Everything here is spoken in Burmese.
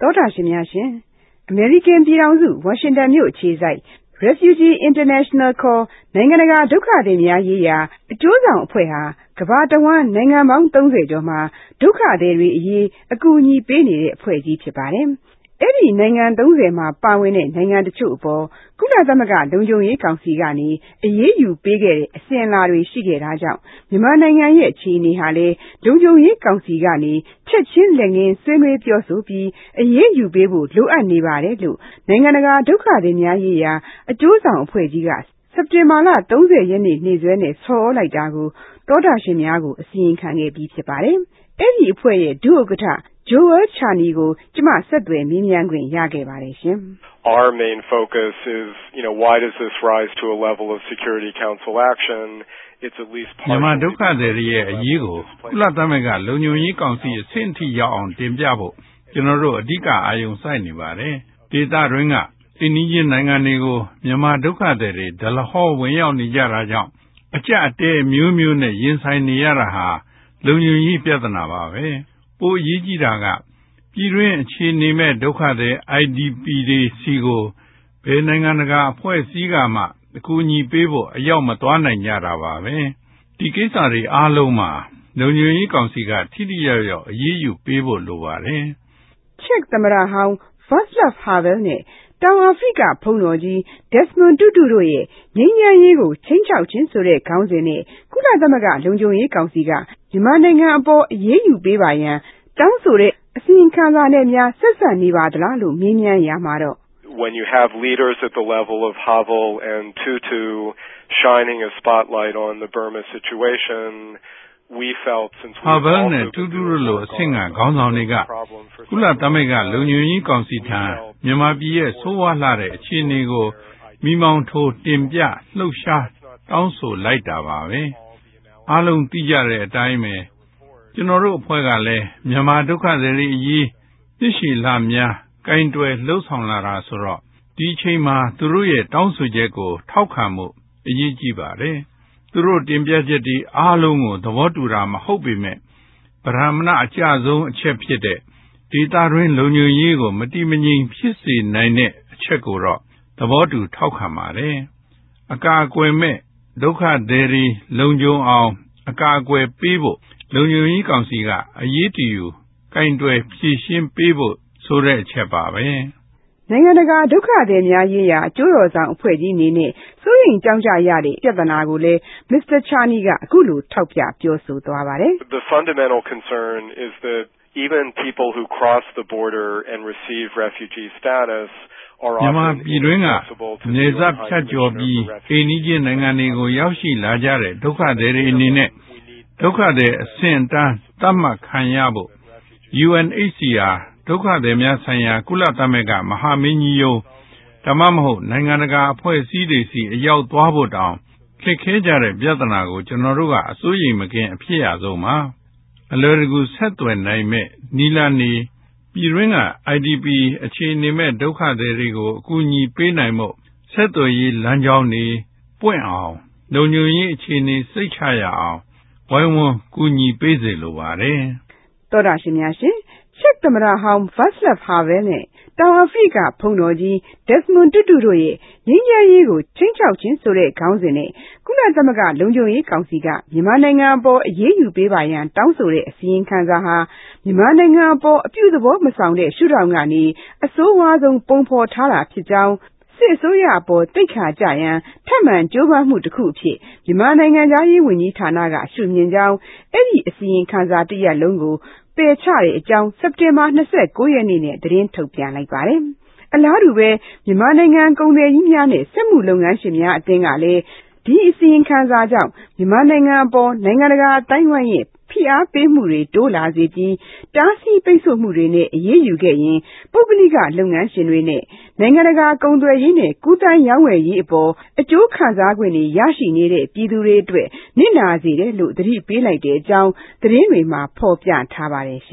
သောတာရှင်များရှင်အမေရိကန်ပြည်ထောင်စုဝါရှင်တန်မြို့အခြေစိုက် Refugee International ခေါ်နိုင်ငံတကာဒုက္ခသည်များရေးရာအကျိုးဆောင်အဖွဲ့ဟာကမ္ဘာတဝန်းနိုင်ငံပေါင်း30ကျော်မှာဒုက္ခသည်တွေအရေးအကူအညီပေးနေတဲ့အဖွဲ့ကြီးဖြစ်ပါတယ်။အဲ့ဒီနိုင်ငံ30မှာပါဝင်တဲ့နိုင်ငံတချို့အပေါ်ကုလသမဂ္ဂလုံခြုံရေးကောင်စီကနေအရေးယူပေးခဲ့တဲ့အစဉ်အလာတွေရှိခဲ့တာကြောင့်မြန်မာနိုင်ငံရဲ့အခြေအနေဟာလေလုံခြုံရေးကောင်စီကနေချက်ချင်းလက်ငင်းဆွေးနွေးပြောဆိုပြီးအရေးယူပေးဖို့လိုအပ်နေပါတယ်လို့နိုင်ငံတကာဒုက္ခသည်များရေးရာအကျိုးဆောင်အဖွဲ့ကြီးကစက်တင်ဘာလ30ရက်နေ့နေ့စွဲနဲ့ဆော်ဩလိုက်တာကိုသောတာရှင်များကိုအစီရင်ခံခဲ့ပြီးဖြစ်ပါတယ်။အဲ့ဒီအဖွဲ့ရဲ့ဒုဥက္ကဋ္ဌJoel Charney ကိုကျမဆက်သွယ်မေးမြန်းခွင့်ရခဲ့ပါတယ်ရှင်။ Our main focus is, why does this rise to a level of Security Council action? It's at least part of မြန်မာဒုက္ခသည်တွေရဲ့အရေးကိုကုလသမဂ္ဂလုံခြုံရေးကောင်စီအဆင့်အထိရောက်အောင်တင်ပြဖို့ကျွန်တော်တို့အဓိကအာရုံစိုက်နေပါတယ်။ဒေသတွင်းကအိန္ဒိယနိုင်ငံတွေကိုမြန်မာဒုက္ခသည်တွေဒလဟောဝင်ရောက်နေကြတာကြောင့်အကြအတဲမျိုးမျိုးနဲ့ရင်ဆိုင်နေရတာဟာလုံခြုံရေးပြဿနာပါပဲ။ပိုအရေးကြီးတာကပြည်တွင်းအခြေအနေမဲ့ဒုက္ခသည် IDP တွေစီကိုဘယ်နိုင်ငံတကာအဖွဲ့အစည်းကမှအကူအညီပေးဖို့အရောက်မသွားနိုင်ကြတာပါပဲ။ဒီကိစ္စတွေအားလုံးမှာလုံခြုံရေးကောင်စီကထိထိရောက်ရောက်အရေးယူပေးဖို့လိုပါတယ်။ချက်သမ္မတဟောင်း Václav Havel နဲ့တောင်အာဖရိကဘုံတော်ကြီး Desmond Tutu တို့ရဲ့ငြိမ်းချမ်းရေးကိုချိန်ချောက်ခြင်းဆိုတဲ့ခေါင်းစဉ်နဲ့ကုလသမဂ္ဂလုံခြုံရေးကောင်စီကမြန်မာနိုင်ငံအပေါ်အရေးယူပေးပါရန်တောင်းဆိုတဲ့အစီရင်ခံစာနဲ့များဆက်စပ်နေပါသလားလို့မေးမြန်းရမှာတော့ When you have leaders at the level of Havel and Tutu shining a spotlight on the Burma situation, we felt since we Havel နဲ့ Tutu တို့အဆင့်ကခေါင်းဆောင်တွေကကုလသမဂ္ဂလုံခြုံရေးကောင်စီထံမြန်မာပြည်ရဲ့ဆိုးဝါးလှတဲ့အခြေအနေကိုမိမောင်းထိုးတင်ပြလှုပ်ရှားတောင်းဆိုလိုက်တာပါပဲအားလုံးသိကြတဲ့အတိုင်းပဲကျွန်တော်တို့အဖွဲ့ကလည်းမြန်မာဒုက္ခသည်တွေအရေးသိရှိလာများကင်တွယ်လှုပ်ဆောင်လာတာဆိုတော့ဒီအချိန်မှာသူတို့ရဲ့တောင်းဆိုချက်ကိုထောက်ခံမှုအရေးကြီးပါတယ်သူတို့တင်ပြချက်တွေအားလုံးကိုသဘောတူတာမဟုတ်ပေမဲ့ဗราမဏအကျဆုံးအချက်ဖြစ်တဲ့ဒေသတွင်းလုံခြုံရေးကိုမတိမငြိမ်ဖြစ်စေနိုင်တဲ့အချက်ကိုတော့သဘောတူထောက်ခံပါတယ်အကာအကွယ်မဲ့ဒုက္ခသည်တွေလုံခြုံအောင်အကာအကွယ်ပေးဖို့လုံခြုံရေးကောင်စီကအရေးတယူကင်တွယ်ဖြည့်ရှင်းပေးဖို့ဆိုတဲ့အချက်ပါပဲနိုင်ငံတကာဒုက္ခသည်များရေးရာအကျိုးတော်ဆောင်အဖွဲ့ကြီးအနေနဲ့စိုးရိမ်ကြောင့်ကြရတဲ့ပြဿနာကိုလည်း Mr. Charney ကအခုလိုထောက်ပြပြောဆိုသွားပါတယ် The fundamental concern is that even people who cross the border and receive refugee status are မြန်မာပြည်တွင်းကနေဆက်ဖြတ်ကျော်ပြီးအိန္ဒိယနိုင်ငံတွေကိုရောက်ရှိလာကြတဲ့ဒုက္ခသည်တွေအနေနဲ့ဒုက္ခသည်အဆင့်အတန်းသတ်မှတ်ခံရဖို့ UNHCR ဒုက္ခသည်များဆိုင်ရာကုလသမဂ္ဂမဟာမင်းကြီးရုံးဒါမှမဟုတ်နိုင်ငံတကာအဖွဲ့အစည်းတွေစီအရောက်သွားဖို့တောင်ခက်ခဲကြတဲ့ပြဿနာကိုကျွန်တော်တို့ကအစိုးရိမ်မကင်းအဖြစ်ရဆုံးပါအလွယ်တကူဆက်သွယ်နိုင်မဲ့နီလာနေပြည်တွင်းက IDP အခြေအနေမဲ့ဒုက္ခသည်တွေကိုအကူအညီပေးနိုင်ဖို့ဆက်သွယ်ရေးလမ်းကြောင်းတွေပွင့်အောင်လုံခြုံရေးအခြေအနေစိတ်ချရအောင်ဝိုင်းဝန်းကူညီပေးစေလိုပါတယ်သောတာရှင်များရှင်ချက်သမ္မတဟောင်း Václav Havel နဲ့တောင်အာဖရိကဘုံတော်ကြီး Desmond Tutu တို့ရဲ့ငြိမ်းချမ်းရေးကိုချိန်ချောက်ခြင်းဆိုတဲ့ခေါင်းစဉ်နဲ့ကုလသမဂ္ဂလုံခြုံရေးကောင်စီကမြန်မာနိုင်ငံအပေါ်အရေးယူပေးပါရန်တောင်းဆိုတဲ့အစီရင်ခံစာဟာမြန်မာနိုင်ငံအပေါ်အပြုသဘောမဆောင်တဲ့ရှုထောင့်ကနေအဆိုးဝါးဆုံးပုံဖော်ထားတာဖြစ်ကြောင်းစစ်အစိုးရအပေါ်တိတ်ခါကြရန်ထပ်မံကြိုးပမ်းမှုတစ်ခုအဖြစ်မြန်မာနိုင်ငံသားရေးဝန်ကြီးဌာနကရှုမြင်ကြောင်းအဲ့ဒီအစီရင်ခံစာတစ်ရပ်လုံးကိုပယ်ချတဲ့အကြောင်းစက်တင်ဘာ29ရက်နေ့နဲ့သတင်းထုတ်ပြန်လိုက်ပါတယ်။အလားတူပဲမြန်မာနိုင်ငံကုန်သည်ကြီးများနဲ့စက်မှုလုပ်ငန်းရှင်များအသင်းကလည်းဒီအစီရင်ခံစာကြောင့်မြန်မာနိုင်ငံအပေါ်နိုင်ငံတကာအတိုင်းအဝိုင်းရဲ့ဖိအားပေးမှုတွေတိုးလာစေပြီးတားဆီးပိတ်ဆို့မှုတွေနဲ့အရေးယူခဲ့ရင်ပုဂ္ဂလိကလုပ်ငန်းရှင်တွေနဲ့နိုင်ငံတကာကုန်သွယ်ရေးနဲ့ကူးသန်းရောင်းဝယ်ရေးအပေါ်အကျိုးခံစား권တွေရရှိနေတဲ့ပြည်သူတွေအတွက်နစ်နာစေတယ်လို့သတိပေးလိုက်တဲ့အကြောင်းသတင်းတွေမှာဖော်ပြထားပါတယ်ရှ